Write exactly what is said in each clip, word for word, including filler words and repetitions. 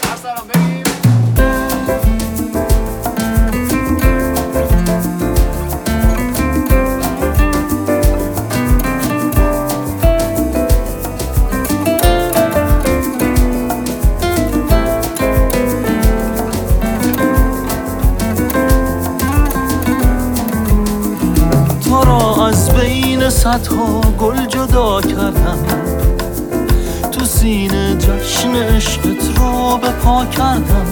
ارسلان بریم. تو را از بین صدها گل جدا کردم، تو سینه جشن عشقت را به پا کردم.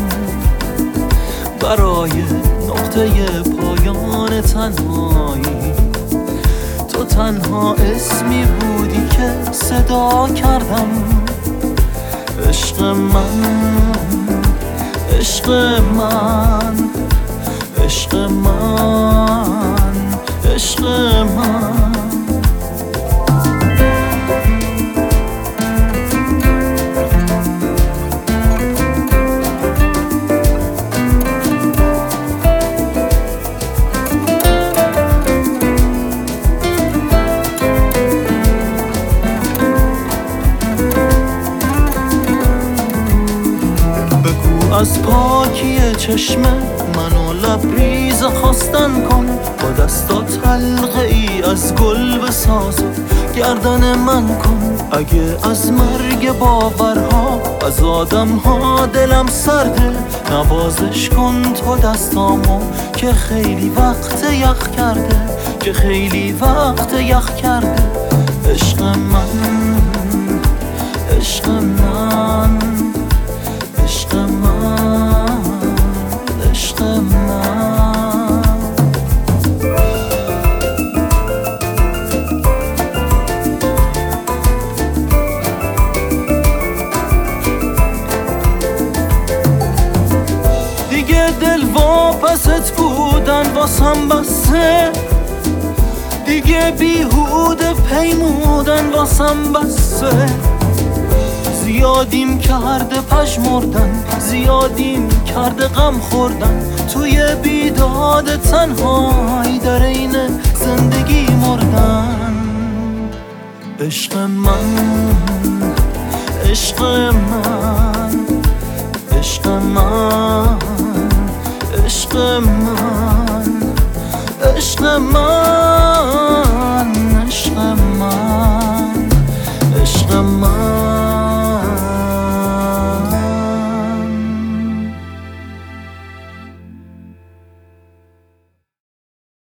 برای نقطه پایان تنهایی تو تنها اسمی بودی که صدا کردم. عشق من، عشق من، عشق من، عشق من. بگو از پاکی چشم منو لبریز خواستن کن، با دستات حلقه ای از گل بساز گردن من کن. اگه از مرگ باورها از آدم ها دلم سرده، نوازش کن تو دستامو که خیلی وقت یخ کرده، که خیلی وقت یخ کرده. عشق من، عشق من، عشق من، عشق من. دیگه دل واپست بودن واسم بسه، دیگه بیهوده پیمودن واسم بسه. زیادیم کرده پژمردن، زیادیم کرده غم خوردن، توی بیداد تنهایی در این زندگی مردن. عشق من، عشق من، عشق من، عشق من، عشق من.